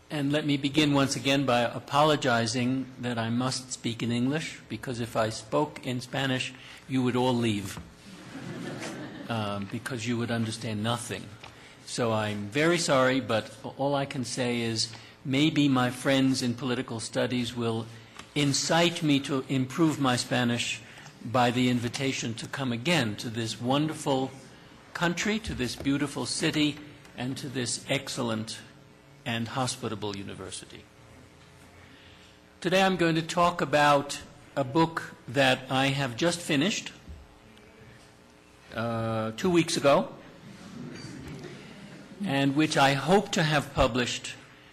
And let me begin once again by apologizing that I must speak in English, because if I spoke in Spanish, you would all leave, because you would understand nothing. So I'm very sorry, but all I can say is maybe my friends in political studies will incite me to improve my Spanish by the invitation to come again to this wonderful country, to this beautiful city, and to this excellent and hospitable university. Today I'm going to talk about a book that I have just finished 2 weeks ago, and which I hope to have published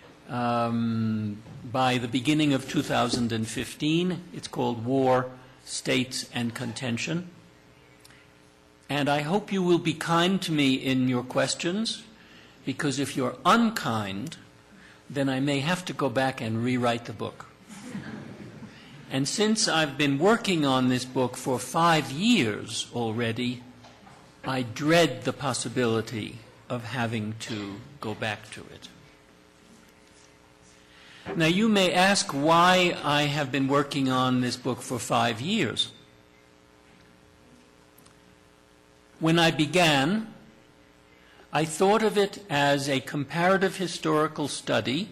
by the beginning of 2015. It's called War, States, and Contention. And I hope you will be kind to me in your questions, because if you're unkind, then I may have to go back and rewrite the book. And since I've been working on this book for 5 years already, I dread the possibility of having to go back to it. Now, you may ask why I have been working on this book for 5 years. When I began, I thought of it as a comparative historical study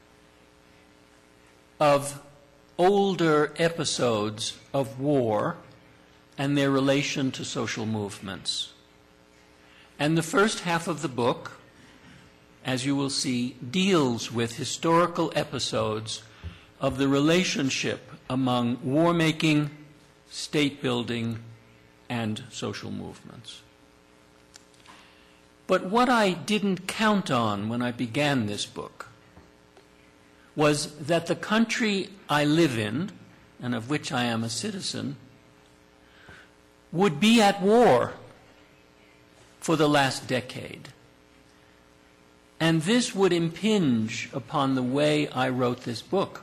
of older episodes of war and their relation to social movements. And the first half of the book, as you will see, deals with historical episodes of the relationship among war-making, state-building, and social movements. But what I didn't count on when I began this book was that the country I live in, and of which I am a citizen, would be at war for the last decade. And this would impinge upon the way I wrote this book.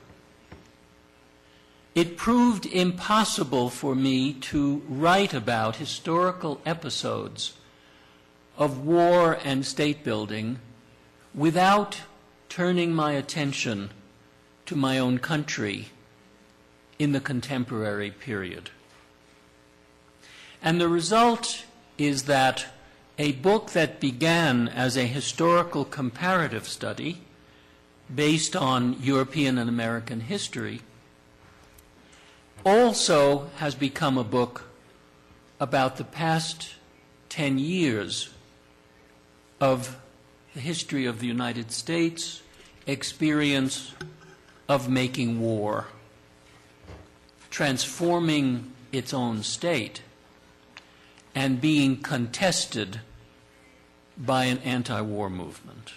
It proved impossible for me to write about historical episodes of war and state building without turning my attention to my own country in the contemporary period. And the result is that a book that began as a historical comparative study based on European and American history also has become a book about the past 10 years of the history of the United States, experience of making war, transforming its own state, and being contested by an anti-war movement.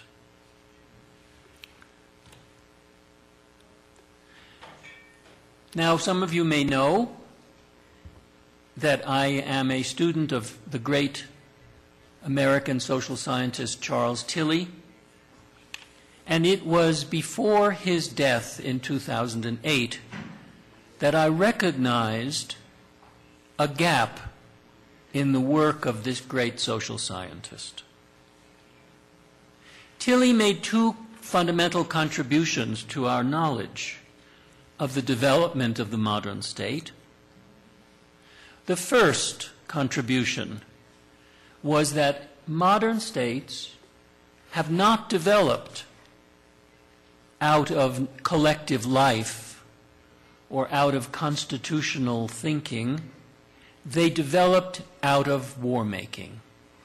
Now, some of you may know that I am a student of the great American social scientist Charles Tilly, and it was before his death in 2008 that I recognized a gap in the work of this great social scientist. Tilly made two fundamental contributions to our knowledge of the development of the modern state. The first contribution was that modern states have not developed out of collective life or out of constitutional thinking. They developed out of war-making.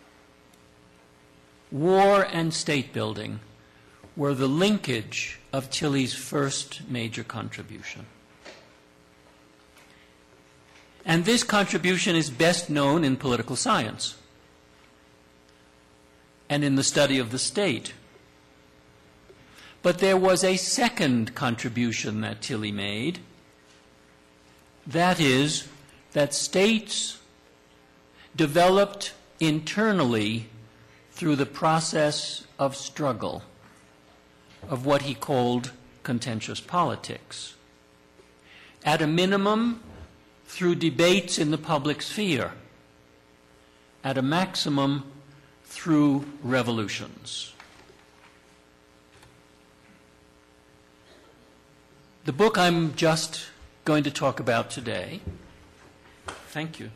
War and state building were the linkage of Tilly's first major contribution. And this contribution is best known in political science and in the study of the state. But there was a second contribution that Tilly made. That is, that states developed internally through the process of struggle, of what he called contentious politics. At a minimum, through debates in the public sphere. At a maximum, through revolutions. The book I'm just going to talk about today, thank you.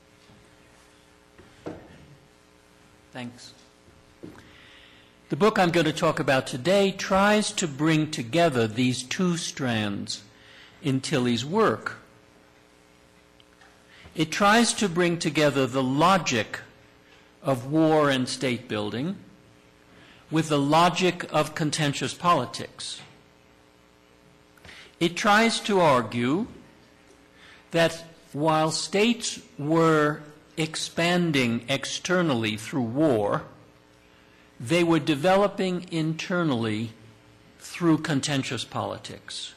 Thanks. The book I'm going to talk about today tries to bring together these two strands in Tilley's work. It tries to bring together the logic of war and state building with the logic of contentious politics. It tries to argue that while states were expanding externally through war, they were developing internally through contentious politics.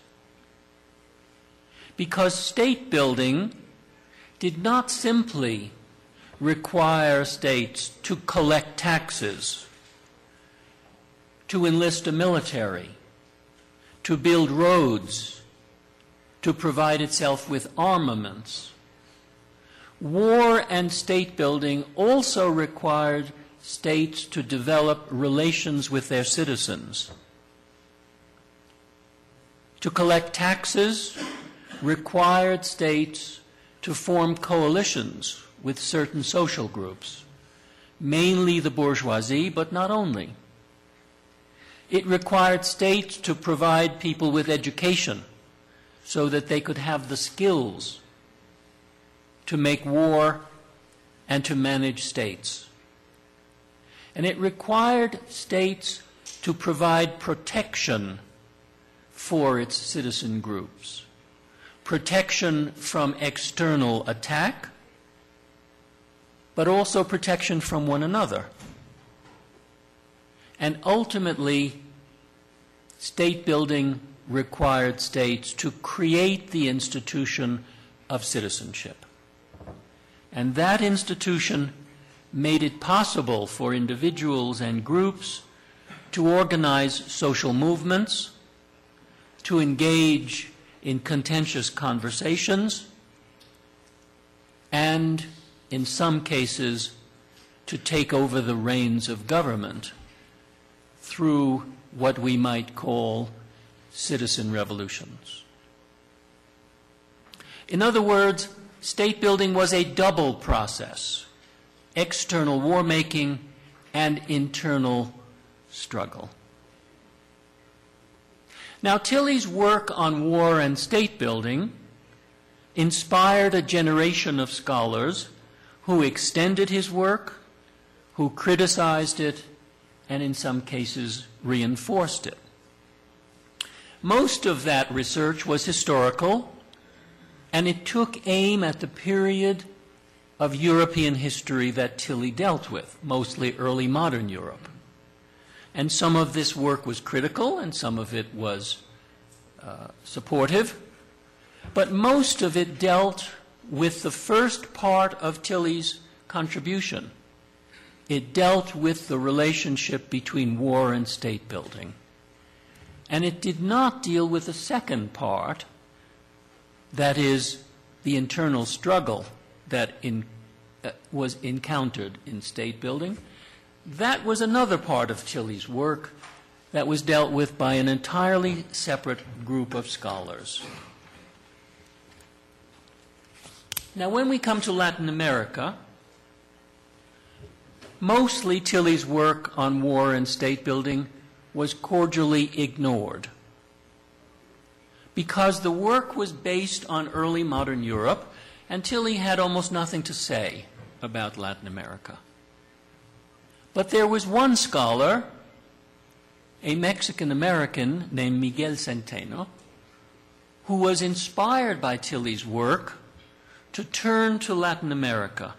Because state building did not simply require states to collect taxes, to enlist a military, to build roads, to provide itself with armaments. War and state building also required states to develop relations with their citizens. To collect taxes required states to form coalitions with certain social groups, mainly the bourgeoisie, but not only. It required states to provide people with education so that they could have the skills to make war and to manage states. And it required states to provide protection for its citizen groups. Protection from external attack, but also protection from one another. And ultimately, state building required states to create the institution of citizenship. And that institution made it possible for individuals and groups to organize social movements, to engage in contentious conversations, and, in some cases, to take over the reins of government through what we might call citizen revolutions. In other words, state building was a double process: external war making and internal struggle. Now, Tilley's work on war and state building inspired a generation of scholars who extended his work, who criticized it, and in some cases reinforced it. Most of that research was historical, and it took aim at the period of European history that Tilley dealt with, mostly early modern Europe. And some of this work was critical, and some of it was supportive, but most of it dealt with the first part of Tilley's contribution. It dealt with the relationship between war and state building. And it did not deal with the second part, that is, the internal struggle that was encountered in state building. That was another part of Tilley's work that was dealt with by an entirely separate group of scholars. Now, when we come to Latin America, mostly Tilley's work on war and state building was cordially ignored, because the work was based on early modern Europe, and Tilley had almost nothing to say about Latin America. But there was one scholar, a Mexican-American named Miguel Centeno, who was inspired by Tilley's work to turn to Latin America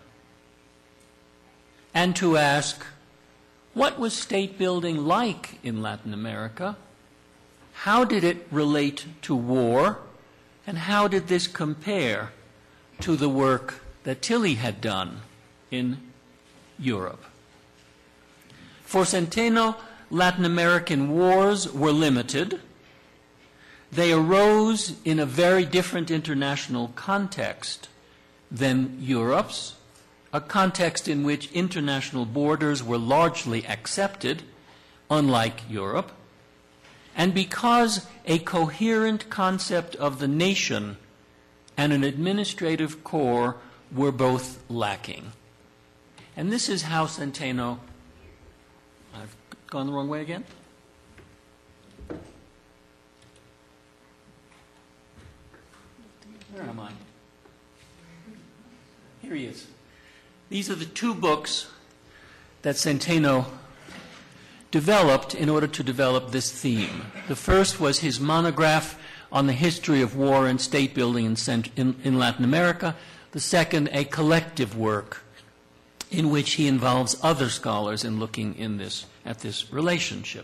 and to ask, what was state building like in Latin America? How did it relate to war? And how did this compare to the work that Tilley had done in Europe? For Centeno, Latin American wars were limited. They arose in a very different international context than Europe's, a context in which international borders were largely accepted, unlike Europe, and because a coherent concept of the nation and an administrative core were both lacking. And this is how Centeno... I've gone the wrong way again? Where am I? Here he is. These are the two books that Centeno developed in order to develop this theme. The first was his monograph on the history of war and state building in Latin America. The second, a collective work in which he involves other scholars in looking at this relationship.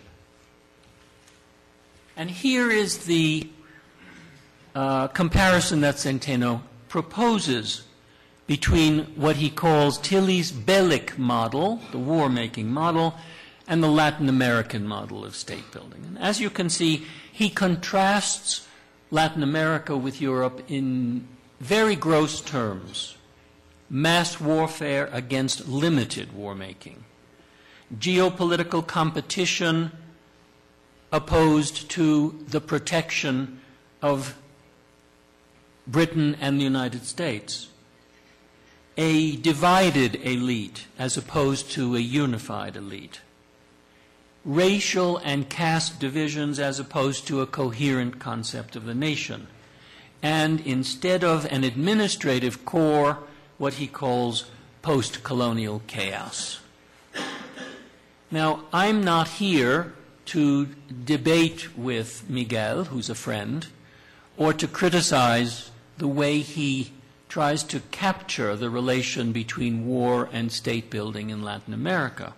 And here is the comparison that Centeno proposes between what he calls Tilley's Bellic model, the war-making model, and the Latin American model of state building. And as you can see, he contrasts Latin America with Europe in very gross terms. Mass warfare against limited war-making. Geopolitical competition opposed to the protection of Britain and the United States. A divided elite as opposed to a unified elite. Racial and caste divisions as opposed to a coherent concept of the nation. And instead of an administrative core, what he calls post-colonial chaos. Now, I'm not here to debate with Miguel, who's a friend, or to criticize the way he tries to capture the relation between war and state building in Latin America.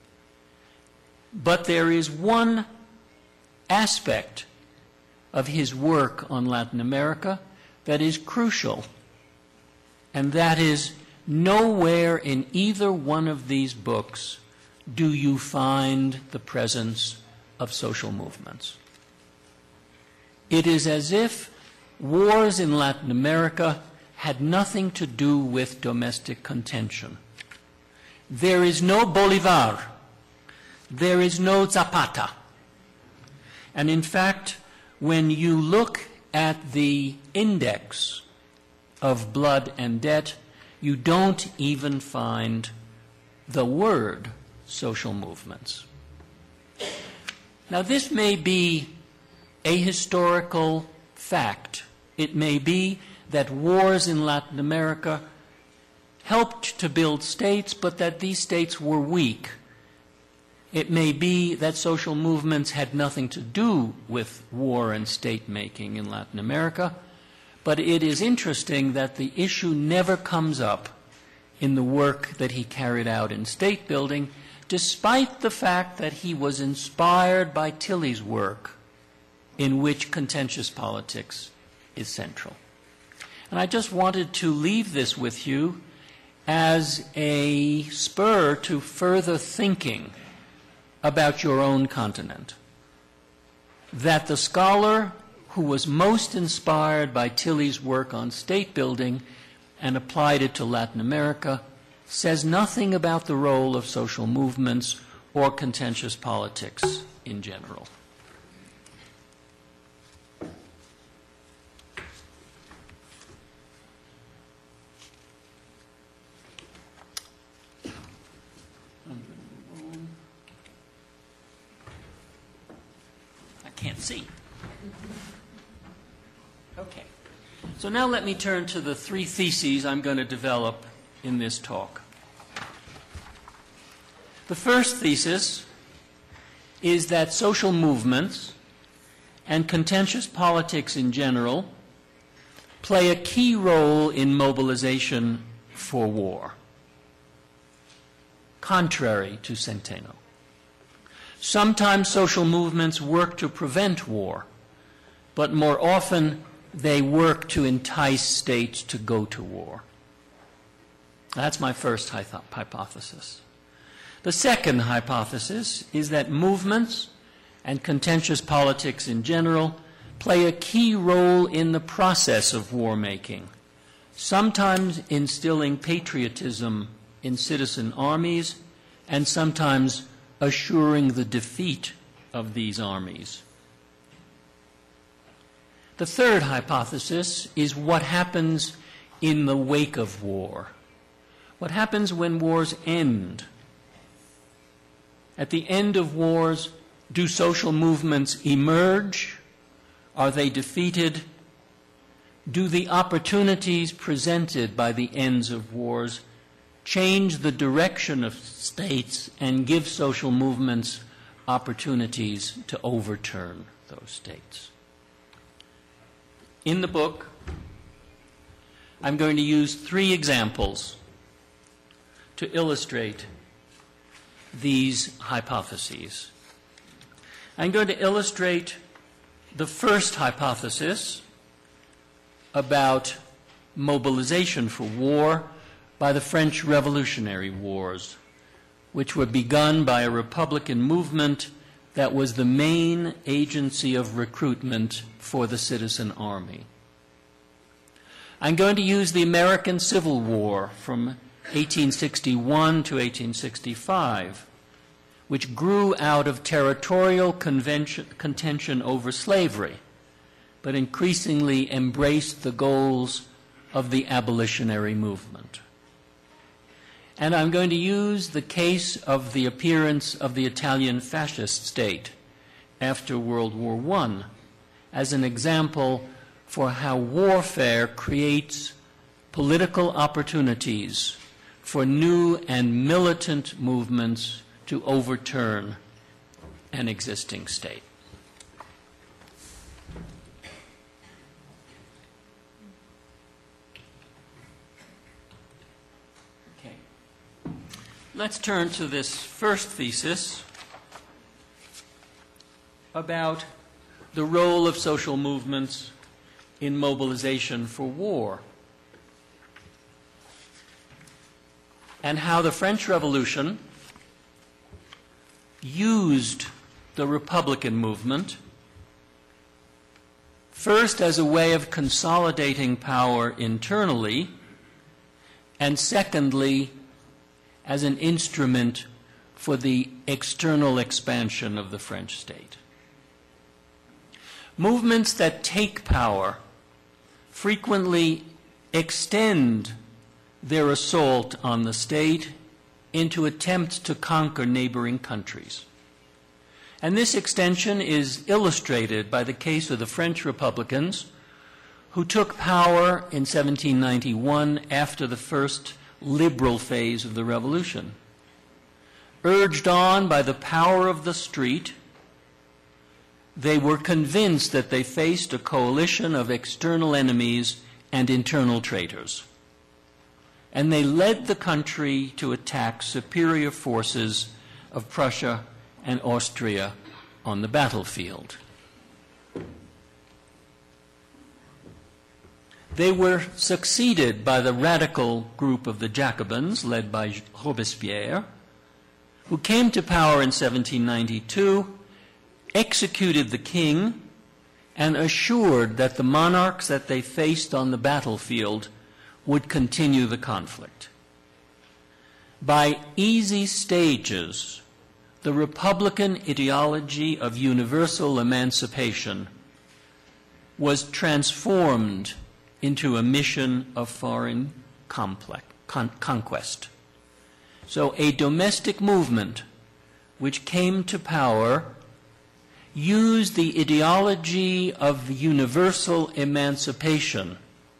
But there is one aspect of his work on Latin America that is crucial, and that is nowhere in either one of these books do you find the presence of social movements. It is as if wars in Latin America had nothing to do with domestic contention. There is no Bolivar. There is no Zapata. And in fact, when you look at the index of blood and debt, you don't even find the word social movements. Now, this may be a historical fact. It may be that wars in Latin America helped to build states, but that these states were weak. It may be that social movements had nothing to do with war and state-making in Latin America, but it is interesting that the issue never comes up in the work that he carried out in state building, despite the fact that he was inspired by Tilley's work, in which contentious politics is central. And I just wanted to leave this with you as a spur to further thinking about your own continent. That the scholar who was most inspired by Tilley's work on state building and applied it to Latin America says nothing about the role of social movements or contentious politics in general. Can't see. Okay. So now let me turn to the three theses I'm going to develop in this talk. The first thesis is that social movements and contentious politics in general play a key role in mobilization for war, contrary to Centeno. Sometimes social movements work to prevent war, but more often they work to entice states to go to war. That's my first hypothesis. The second hypothesis is that movements and contentious politics in general play a key role in the process of war-making, sometimes instilling patriotism in citizen armies and sometimes assuring the defeat of these armies. The third hypothesis is what happens in the wake of war. What happens when wars end? At the end of wars, do social movements emerge? Are they defeated? Do the opportunities presented by the ends of wars change the direction of states and give social movements opportunities to overturn those states? In the book, I'm going to use 3 examples to illustrate these hypotheses. I'm going to illustrate the first hypothesis about mobilization for war by the French Revolutionary Wars, which were begun by a Republican movement that was the main agency of recruitment for the citizen army. I'm going to use the American Civil War from 1861 to 1865, which grew out of territorial contention over slavery, but increasingly embraced the goals of the abolitionary movement. And I'm going to use the case of the appearance of the Italian fascist state after World War I as an example for how warfare creates political opportunities for new and militant movements to overturn an existing state. Okay. Let's turn to this first thesis about the role of social movements in mobilization for war, and how the French Revolution used the Republican movement first as a way of consolidating power internally, and secondly as an instrument for the external expansion of the French state. Movements that take power frequently extend their assault on the state into attempts to conquer neighboring countries. And this extension is illustrated by the case of the French Republicans, who took power in 1791 after the first liberal phase of the revolution. Urged on by the power of the street, they were convinced that they faced a coalition of external enemies and internal traitors. And they led the country to attack superior forces of Prussia and Austria on the battlefield. They were succeeded by the radical group of the Jacobins, led by Robespierre, who came to power in 1792, executed the king, and assured that the monarchs that they faced on the battlefield would continue the conflict. By easy stages, the Republican ideology of universal emancipation was transformed into a mission of foreign conquest. So a domestic movement which came to power used the ideology of universal emancipation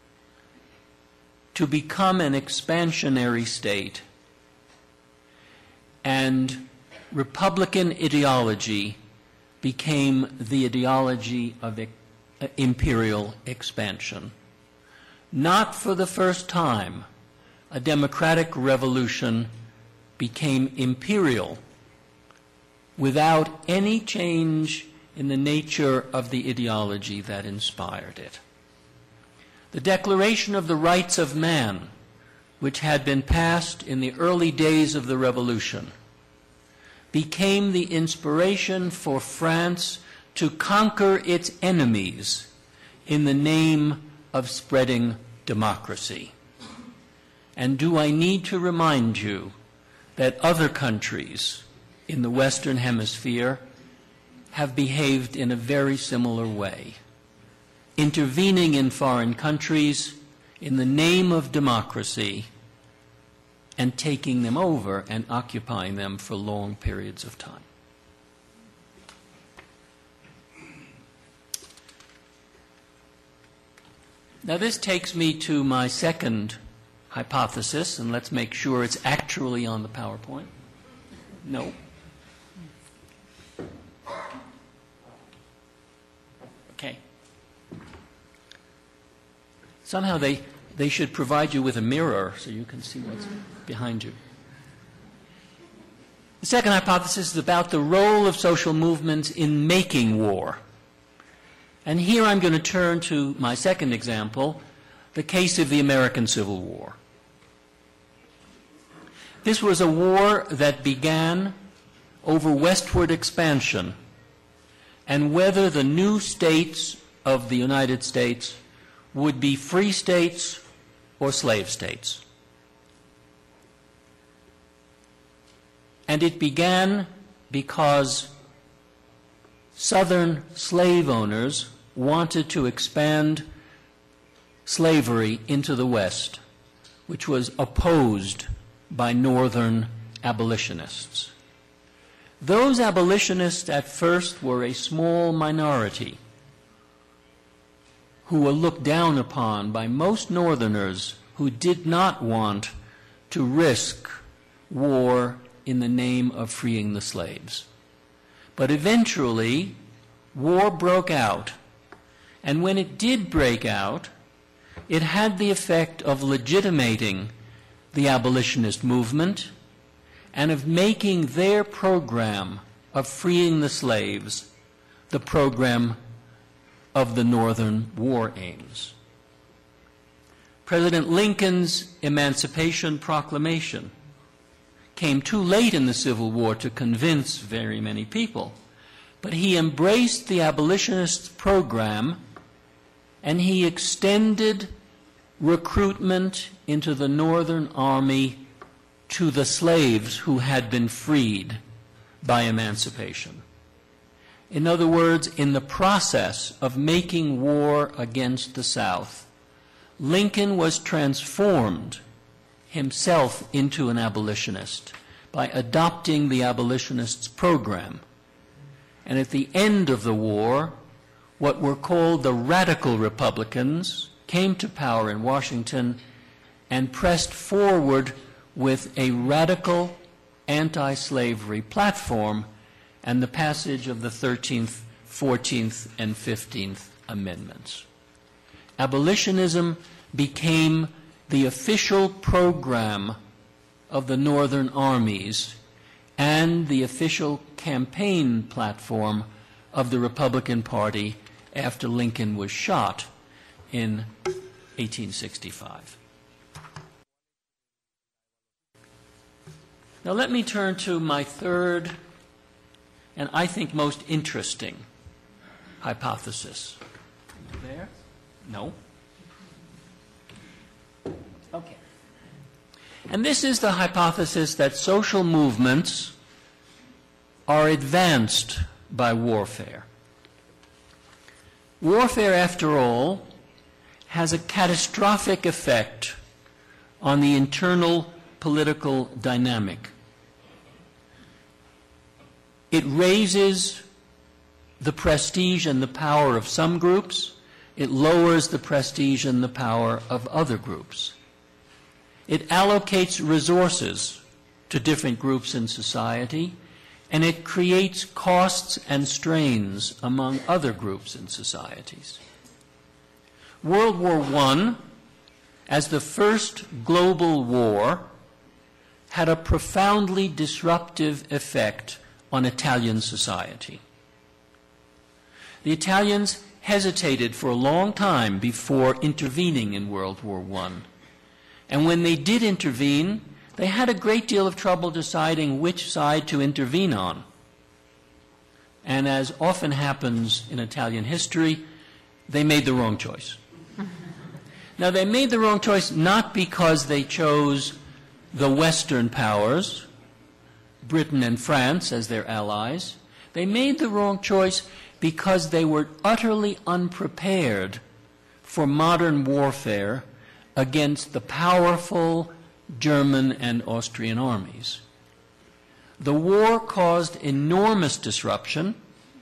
to become an expansionary state, and Republican ideology became the ideology of imperial expansion. Not for the first time, a democratic revolution became imperial without any change in the nature of the ideology that inspired it. The Declaration of the Rights of Man, which had been passed in the early days of the Revolution, became the inspiration for France to conquer its enemies in the name of spreading democracy. And do I need to remind you that other countries in the Western Hemisphere have behaved in a very similar way, intervening in foreign countries in the name of democracy and taking them over and occupying them for long periods of time. Now this takes me to my second hypothesis, and let's make sure it's actually on the PowerPoint. No. Okay. Somehow they should provide you with a mirror so you can see what's behind you. The second hypothesis is about the role of social movements in making war. And here I'm going to turn to my second example, the case of the American Civil War. This was a war that began over westward expansion and whether the new states of the United States would be free states or slave states. And it began because Southern slave owners wanted to expand slavery into the West, which was opposed by Northern abolitionists. Those abolitionists at first were a small minority who were looked down upon by most Northerners who did not want to risk war in the name of freeing the slaves. But eventually, war broke out, and when it did break out, it had the effect of legitimating the abolitionist movement and of making their program of freeing the slaves the program of the Northern war aims. President Lincoln's Emancipation Proclamation came too late in the Civil War to convince very many people, but he embraced the abolitionists' program and he extended recruitment into the Northern Army to the slaves who had been freed by emancipation. In other words, in the process of making war against the South, Lincoln was transformed himself into an abolitionist by adopting the abolitionists' program. And at the end of the war, what were called the Radical Republicans came to power in Washington and pressed forward with a radical anti-slavery platform and the passage of the 13th, 14th, and 15th Amendments. Abolitionism became the official program of the Northern armies and the official campaign platform of the Republican Party after Lincoln was shot in 1865. Now let me turn to my third and I think most interesting hypothesis. There? No? Okay. And this is the hypothesis that social movements are advanced by warfare. Warfare, after all, has a catastrophic effect on the internal political dynamic. It raises the prestige and the power of some groups. It lowers the prestige and the power of other groups. It allocates resources to different groups in society, and it creates costs and strains among other groups in societies. World War I, as the first global war, had a profoundly disruptive effect on Italian society. The Italians hesitated for a long time before intervening in World War I. And when they did intervene, they had a great deal of trouble deciding which side to intervene on. And as often happens in Italian history, they made the wrong choice. Now, they made the wrong choice not because they chose the Western powers, Britain and France, as their allies. They made the wrong choice because they were utterly unprepared for modern warfare against the powerful German and Austrian armies. The war caused enormous disruption.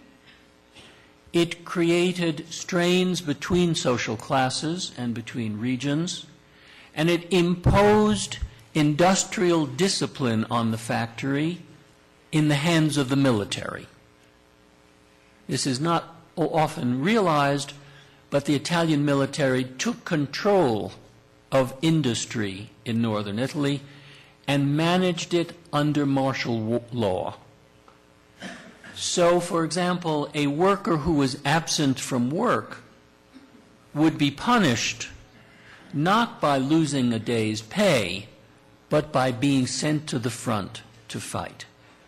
It created strains between social classes and between regions, and it imposed industrial discipline on the factory in the hands of the military. This is not often realized, but the Italian military took control of industry in northern Italy and managed it under martial law. So, for example, a worker who was absent from work would be punished not by losing a day's pay, but by being sent to the front to fight.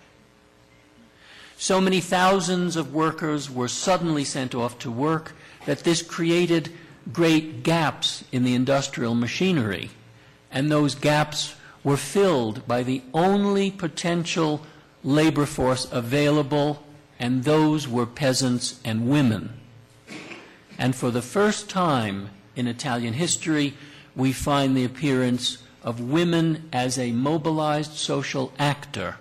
So many thousands of workers were suddenly sent off to work that this created great gaps in the industrial machinery, and those gaps were filled by the only potential labor force available, and those were peasants and women. And for the first time in Italian history, we find the appearance of women as a mobilized social actor,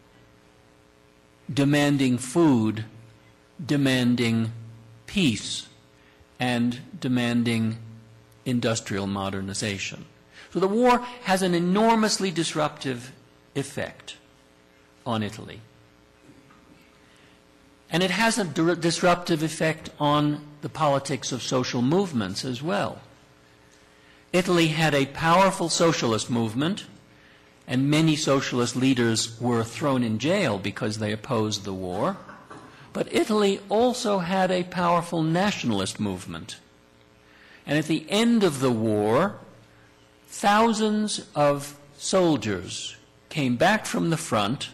demanding food, demanding peace, and demanding industrial modernization. So the war has an enormously disruptive effect on Italy. And it has a disruptive effect on the politics of social movements as well. Italy had a powerful socialist movement, and many socialist leaders were thrown in jail because they opposed the war. But Italy also had a powerful nationalist movement. And at the end of the war, thousands of soldiers came back from the front,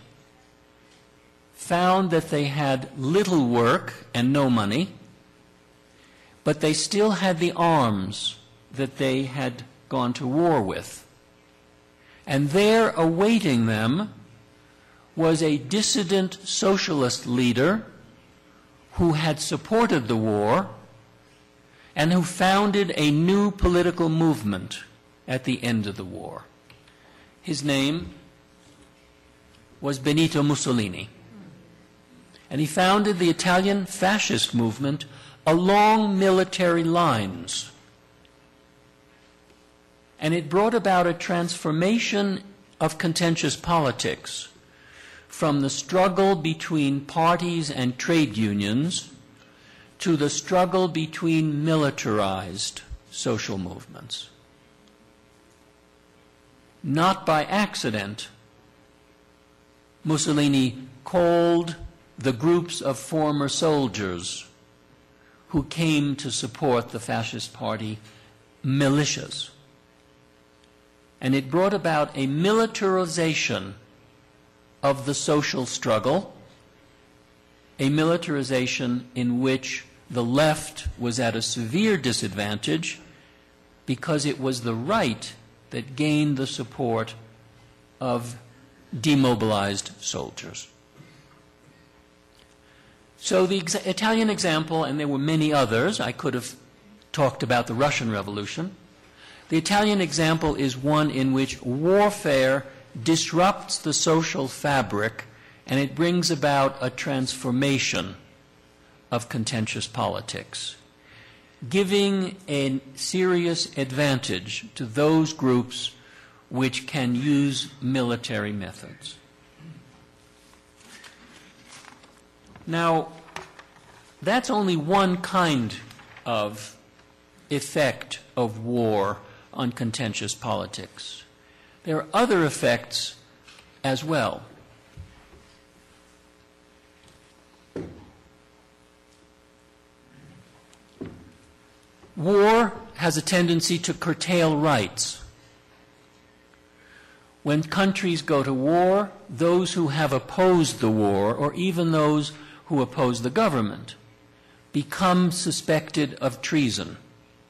found that they had little work and no money, but they still had the arms that they had gone to war with. And there awaiting them was a dissident socialist leader who had supported the war and who founded a new political movement at the end of the war. His name was Benito Mussolini. And he founded the Italian fascist movement along military lines. And it brought about a transformation of contentious politics from the struggle between parties and trade unions to the struggle between militarized social movements. Not by accident, Mussolini called the groups of former soldiers who came to support the fascist party militias. And it brought about a militarization of the social struggle, a militarization in which the left was at a severe disadvantage because it was the right that gained the support of demobilized soldiers. So the Italian example, and there were many others, I could have talked about the Russian Revolution. The Italian example is one in which warfare disrupts the social fabric and it brings about a transformation of contentious politics, giving a serious advantage to those groups which can use military methods. Now, that's only one kind of effect of war on contentious politics. There are other effects as well. War has a tendency to curtail rights. When countries go to war, those who have opposed the war, or even those who oppose the government, become suspected of treason.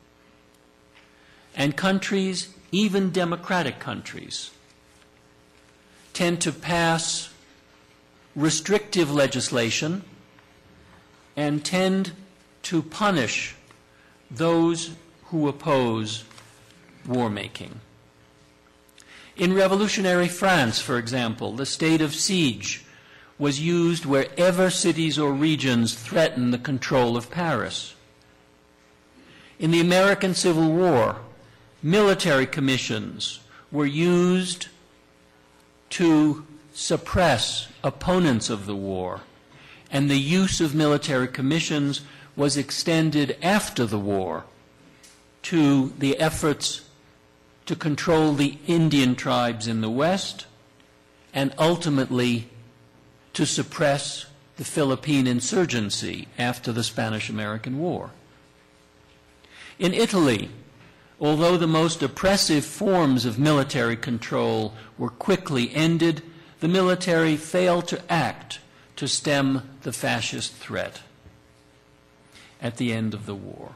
And countries, even democratic countries, tend to pass restrictive legislation and tend to punish those who oppose war making. In revolutionary France, for example, the state of siege was used wherever cities or regions threatened the control of Paris. In the American Civil War, military commissions were used to suppress opponents of the war, and the use of military commissions was extended after the war to the efforts to control the Indian tribes in the West and ultimately to suppress the Philippine insurgency after the Spanish-American War. In Italy, although the most oppressive forms of military control were quickly ended, the military failed to act to stem the fascist threat at the end of the war.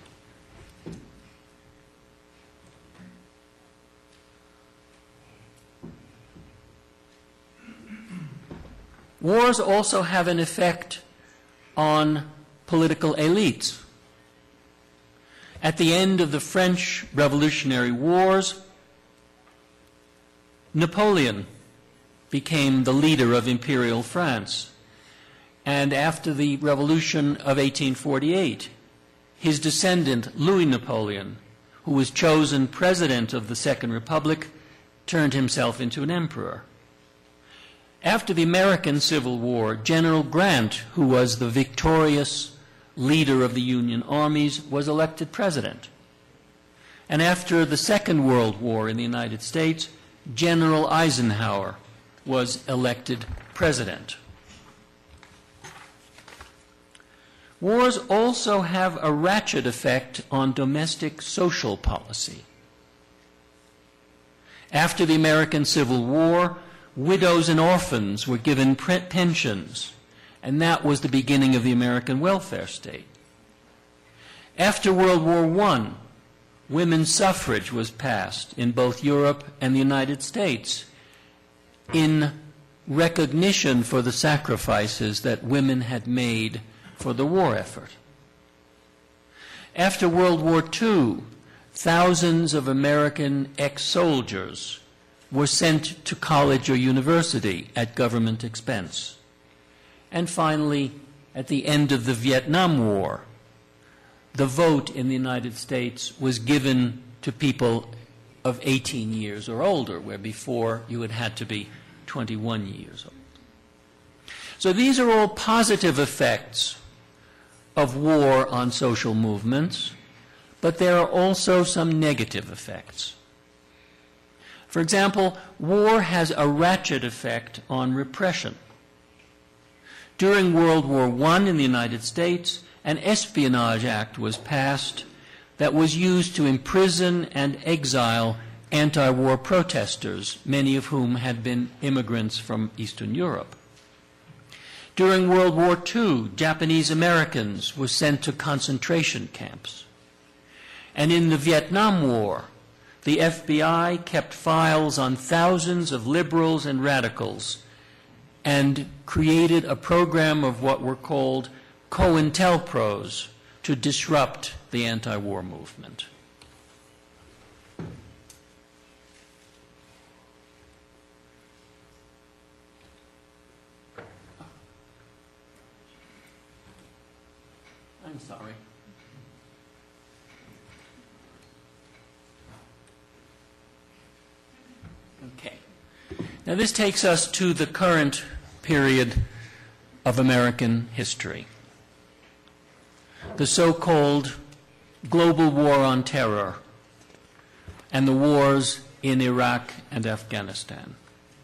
Wars also have an effect on political elites. At the end of the French Revolutionary Wars, Napoleon became the leader of Imperial France. And after the Revolution of 1848, his descendant, Louis Napoleon, who was chosen president of the Second Republic, turned himself into an emperor. After the American Civil War, General Grant, who was the victorious leader of the Union armies, was elected president. And after the Second World War in the United States, General Eisenhower was elected president. Wars also have a ratchet effect on domestic social policy. After the American Civil War, widows and orphans were given pensions, and that was the beginning of the American welfare state. After World War I, women's suffrage was passed in both Europe and the United States in recognition for the sacrifices that women had made for the war effort. After World War II, thousands of American ex-soldiers were sent to college or university at government expense. And finally, at the end of the Vietnam War, the vote in the United States was given to people of 18 years or older, where before you had to be 21 years old. So these are all positive effects of war on social movements, but there are also some negative effects. For example, war has a ratchet effect on repression. During World War I in the United States, an Espionage Act was passed that was used to imprison and exile anti-war protesters, many of whom had been immigrants from Eastern Europe. During World War II, Japanese Americans were sent to concentration camps. And in the Vietnam War, the FBI kept files on thousands of liberals and radicals and created a program of what were called COINTELPROs to disrupt the anti-war movement. I'm sorry. Okay. Now this takes us to the current period of American history, the so-called global war on terror and the wars in Iraq and Afghanistan.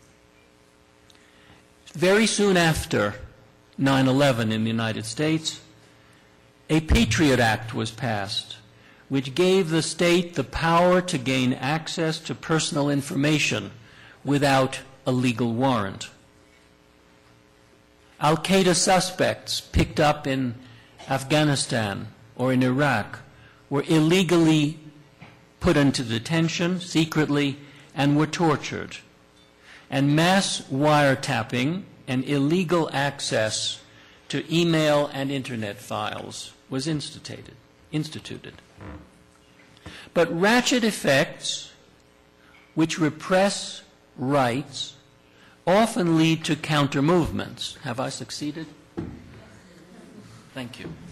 Very soon after 9/11 in the United States, a Patriot Act was passed, which gave the state the power to gain access to personal information without a legal warrant. Al-Qaeda suspects picked up in Afghanistan or in Iraq were illegally put into detention secretly and were tortured. And mass wiretapping and illegal access to email and internet files was instituted. But ratchet effects, which repress rights, often lead to counter-movements. Have I succeeded? Thank you.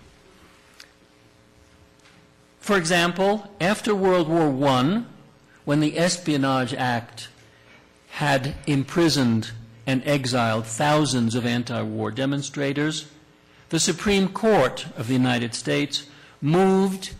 For example, after World War I, when the Espionage Act had imprisoned and exiled thousands of anti-war demonstrators, the Supreme Court of the United States moved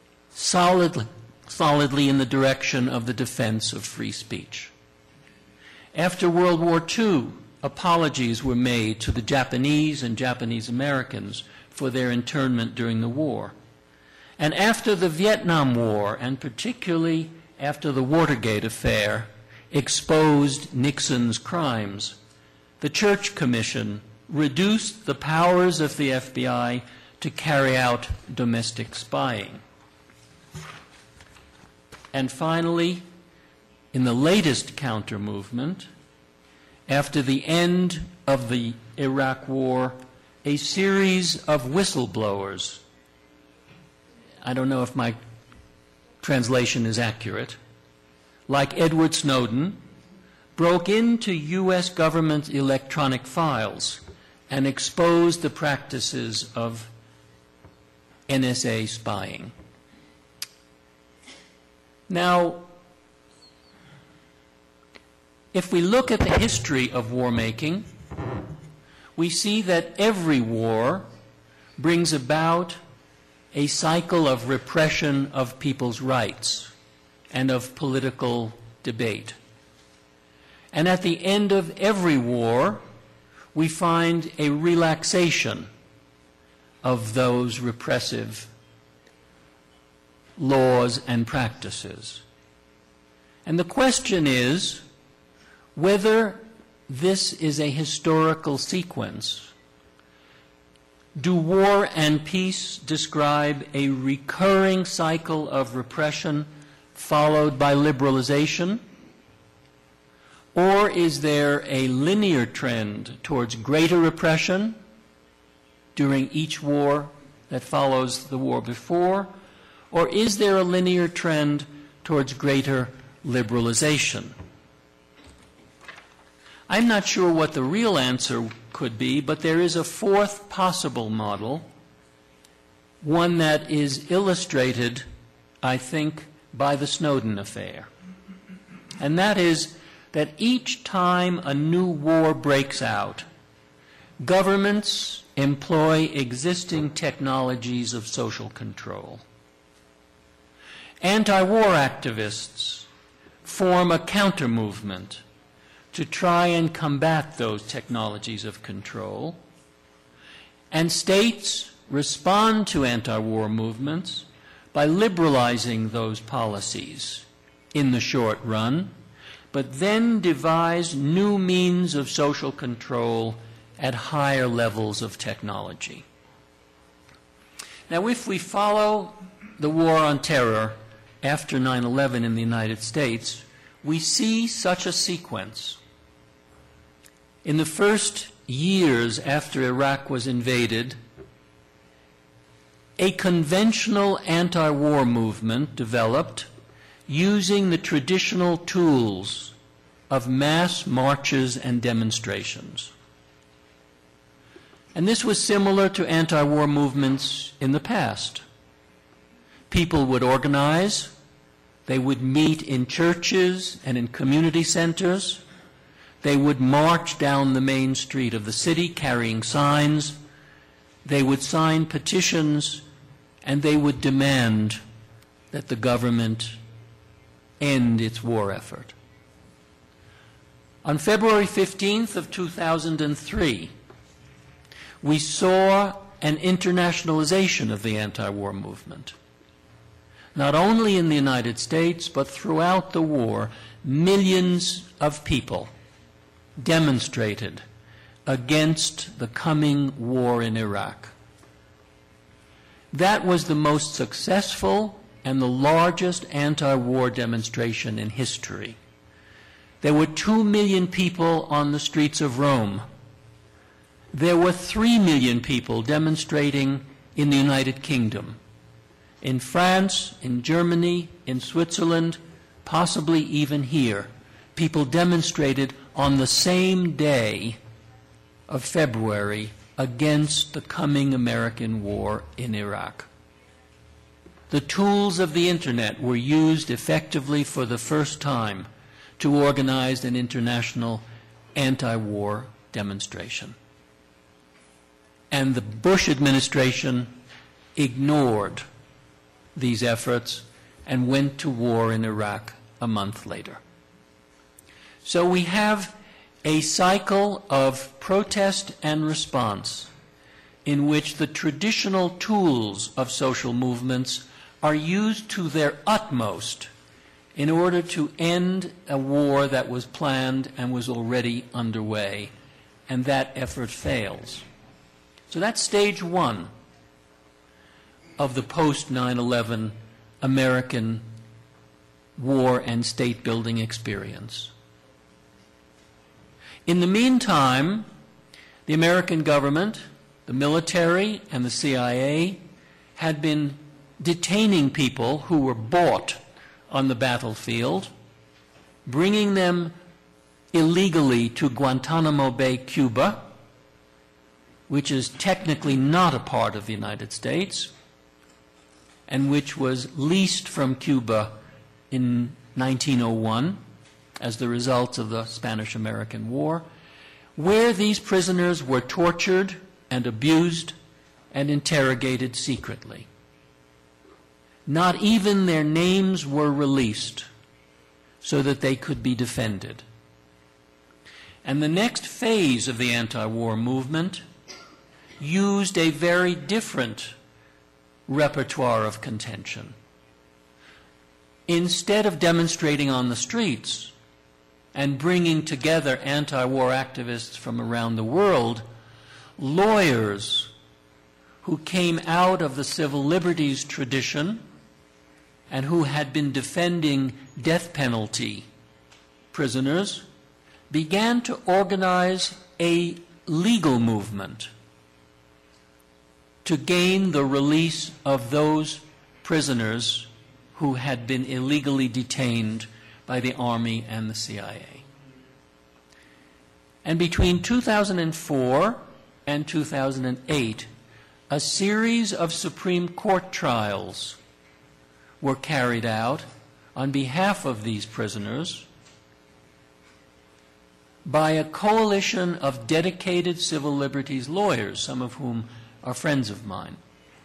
solidly in the direction of the defense of free speech. After World War II, apologies were made to the Japanese and Japanese Americans for their internment during the war. And after the Vietnam War, and particularly after the Watergate affair exposed Nixon's crimes, the Church Commission reduced the powers of the FBI to carry out domestic spying. And finally, in the latest counter-movement, after the end of the Iraq War, a series of whistleblowers, I don't know if my translation is accurate, like Edward Snowden, broke into U.S. government electronic files and exposed the practices of NSA spying. Now, if we look at the history of war making, we see that every war brings about a cycle of repression of people's rights and of political debate. And at the end of every war, we find a relaxation of those repressive laws and practices. And the question is whether this is a historical sequence. Do war and peace describe a recurring cycle of repression followed by liberalization? Or is there a linear trend towards greater repression during each war that follows the war before? Or is there a linear trend towards greater liberalization? I'm not sure what the real answer could be, but there is a fourth possible model, one that is illustrated, I think, by the Snowden affair. And that is that each time a new war breaks out, governments employ existing technologies of social control. Anti-war activists form a counter-movement to try and combat those technologies of control, and states respond to anti-war movements by liberalizing those policies in the short run, but then devise new means of social control at higher levels of technology. Now, if we follow the war on terror after 9/11 in the United States, we see such a sequence. In the first years after Iraq was invaded, a conventional anti-war movement developed using the traditional tools of mass marches and demonstrations. And this was similar to anti-war movements in the past. People would organize, they would meet in churches and in community centers, they would march down the main street of the city carrying signs, they would sign petitions, and they would demand that the government end its war effort. On February 15th of 2003, we saw an internationalization of the anti-war movement. Not only in the United States, but throughout the war, millions of people demonstrated against the coming war in Iraq. That was the most successful and the largest anti-war demonstration in history. There were 2 million people on the streets of Rome. There were 3 million people demonstrating in the United Kingdom. In France, in Germany, in Switzerland, possibly even here, people demonstrated on the same day of February against the coming American war in Iraq. The tools of the Internet were used effectively for the first time to organize an international anti-war demonstration. And the Bush administration ignored these efforts and went to war in Iraq a month later. So we have a cycle of protest and response in which the traditional tools of social movements are used to their utmost in order to end a war that was planned and was already underway, and that effort fails. So that's stage one of the post-9/11 American war and state-building experience. In the meantime, the American government, the military, and the CIA had been detaining people who were bought on the battlefield, bringing them illegally to Guantanamo Bay, Cuba, which is technically not a part of the United States, and which was leased from Cuba in 1901 as the result of the Spanish-American War, where these prisoners were tortured and abused and interrogated secretly. Not even their names were released so that they could be defended. And the next phase of the anti-war movement used a very different repertoire of contention. Instead of demonstrating on the streets and bringing together anti-war activists from around the world, lawyers who came out of the civil liberties tradition and who had been defending death penalty prisoners began to organize a legal movement to gain the release of those prisoners who had been illegally detained by the Army and the CIA. And between 2004 and 2008, a series of Supreme Court trials were carried out on behalf of these prisoners by a coalition of dedicated civil liberties lawyers, some of whom are friends of mine.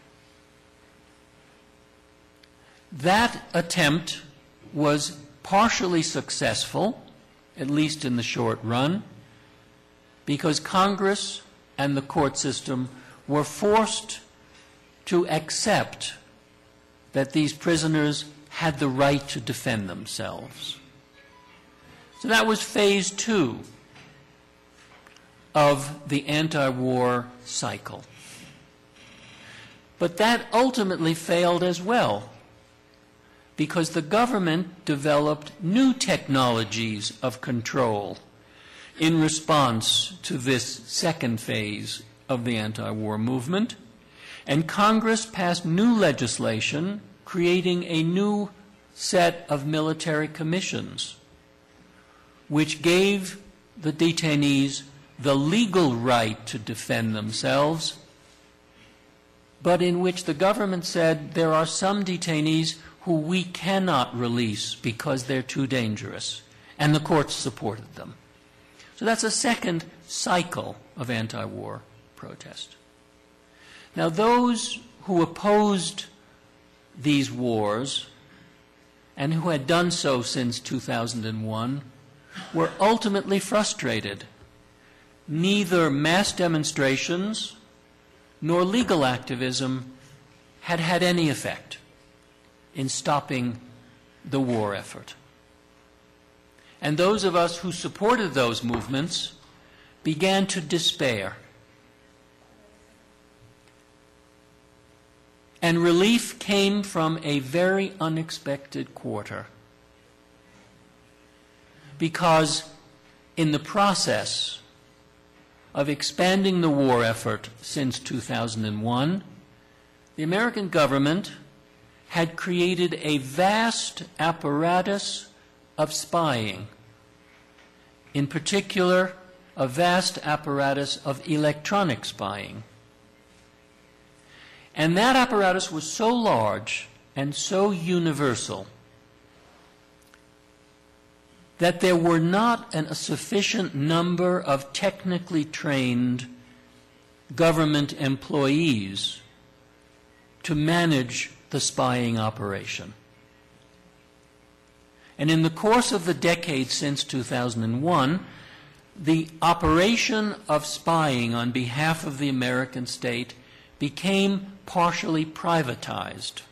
That attempt was partially successful, at least in the short run, because Congress and the court system were forced to accept that these prisoners had the right to defend themselves. So that was phase two of the anti-war cycle. But that ultimately failed as well, because the government developed new technologies of control in response to this second phase of the anti-war movement, and Congress passed new legislation creating a new set of military commissions, which gave the detainees the legal right to defend themselves, but in which the government said there are some detainees who we cannot release because they're too dangerous, and the courts supported them. So that's a second cycle of anti-war protest. Now, those who opposed these wars and who had done so since 2001 were ultimately frustrated. Neither mass demonstrations nor legal activism had had any effect in stopping the war effort. And those of us who supported those movements began to despair. And relief came from a very unexpected quarter, because in the process of expanding the war effort since 2001, the American government had created a vast apparatus of spying, in particular, a vast apparatus of electronic spying. And that apparatus was so large and so universal that there were not a sufficient number of technically trained government employees to manage the spying operation. And in the course of the decade since 2001, the operation of spying on behalf of the American state became partially privatized.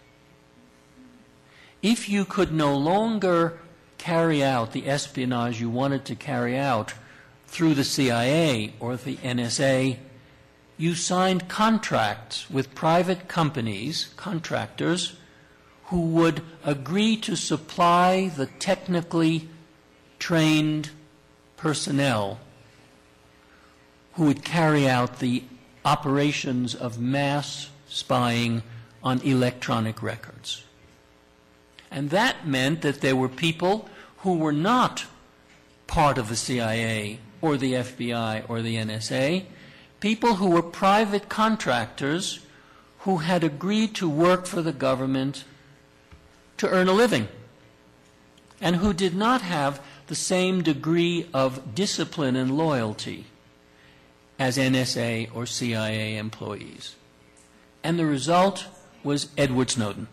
If you could no longer carry out the espionage you wanted to carry out through the CIA or the NSA, you signed contracts with private companies, contractors, who would agree to supply the technically trained personnel who would carry out the operations of mass spying on electronic records. And that meant that there were people who were not part of the CIA or the FBI or the NSA, people who were private contractors who had agreed to work for the government to earn a living, and who did not have the same degree of discipline and loyalty as NSA or CIA employees. And the result was Edward Snowden,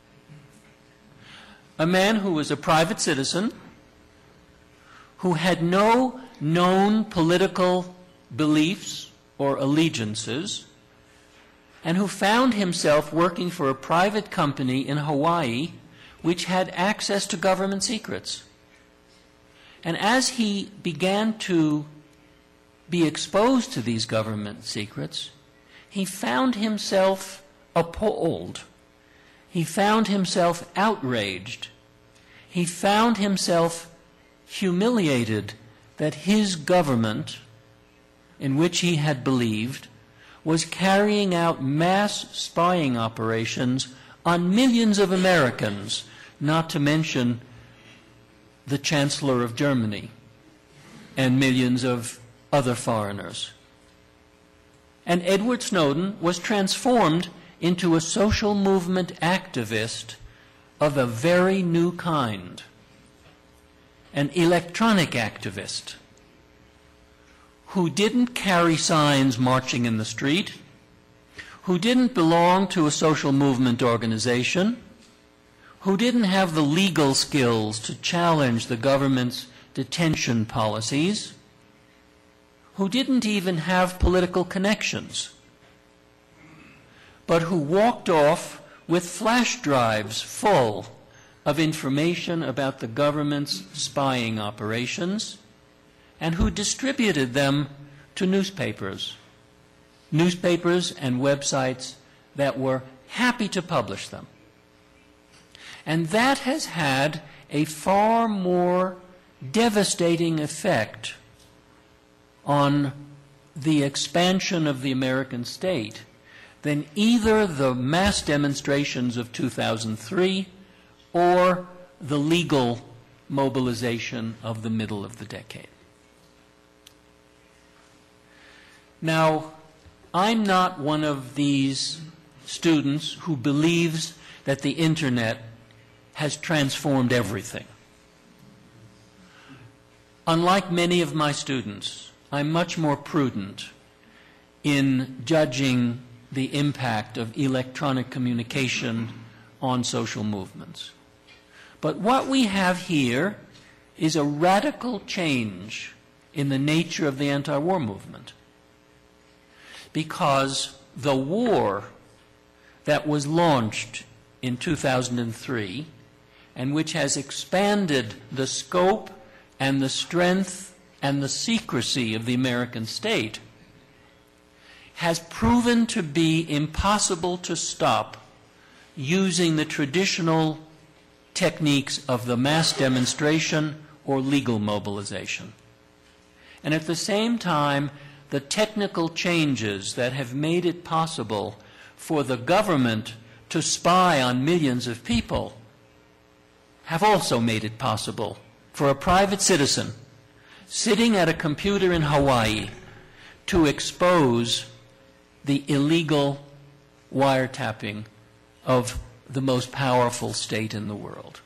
a man who was a private citizen, who had no known political beliefs or allegiances, and who found himself working for a private company in Hawaii which had access to government secrets. And as he began to be exposed to these government secrets, he found himself appalled. He found himself outraged. He found himself humiliated that his government, in which he had believed, was carrying out mass spying operations on millions of Americans, not to mention the Chancellor of Germany and millions of other foreigners. And Edward Snowden was transformed into a social movement activist of a very new kind, an electronic activist who didn't carry signs marching in the street, who didn't belong to a social movement organization, who didn't have the legal skills to challenge the government's detention policies, who didn't even have political connections, but who walked off with flash drives full of information about the government's spying operations, and who distributed them to newspapers and websites that were happy to publish them. And that has had a far more devastating effect on the expansion of the American state than either the mass demonstrations of 2003 or the legal mobilization of the middle of the decade. Now, I'm not one of these students who believes that the Internet has transformed everything. Unlike many of my students, I'm much more prudent in judging the impact of electronic communication on social movements. But what we have here is a radical change in the nature of the anti-war movement, because the war that was launched in 2003 and which has expanded the scope and the strength and the secrecy of the American state has proven to be impossible to stop using the traditional techniques of the mass demonstration or legal mobilization. And at the same time, the technical changes that have made it possible for the government to spy on millions of people have also made it possible for a private citizen sitting at a computer in Hawaii to expose the illegal wiretapping of the most powerful state in the world.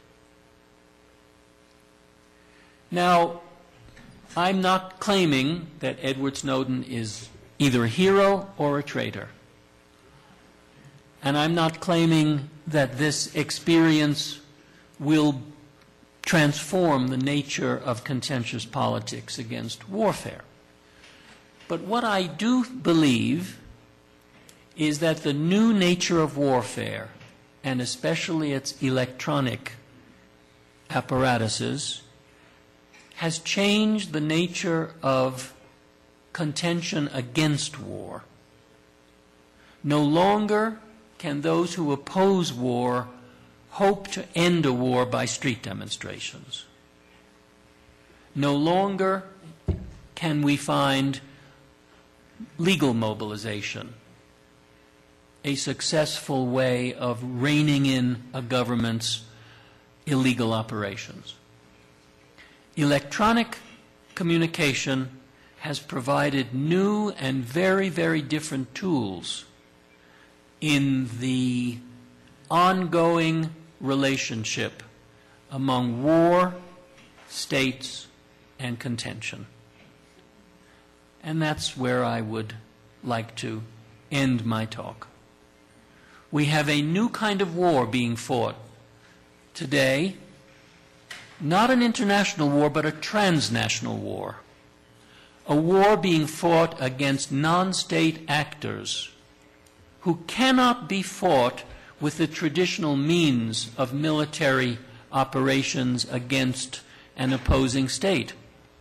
Now, I'm not claiming that Edward Snowden is either a hero or a traitor. And I'm not claiming that this experience will transform the nature of contentious politics against warfare. But what I do believe is that the new nature of warfare, and especially its electronic apparatuses, has changed the nature of contention against war. No longer can those who oppose war hope to end a war by street demonstrations. No longer can we find legal mobilization a successful way of reining in a government's illegal operations. Electronic communication has provided new and very, very different tools in the ongoing relationship among war, states, and contention. And that's where I would like to end my talk. We have a new kind of war being fought today, not an international war, but a transnational war. A war being fought against non-state actors who cannot be fought with the traditional means of military operations against an opposing state.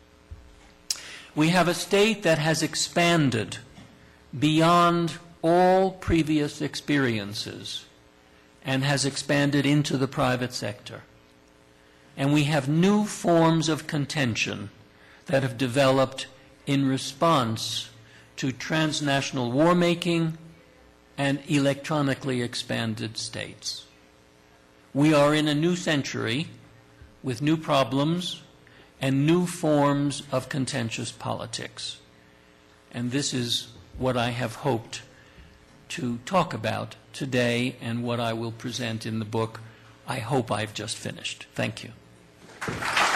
We have a state that has expanded beyond all previous experiences and has expanded into the private sector. And we have new forms of contention that have developed in response to transnational war-making and electronically expanded states. We are in a new century with new problems and new forms of contentious politics. And this is what I have hoped to talk about today and what I will present in the book I hope I've just finished. Thank you.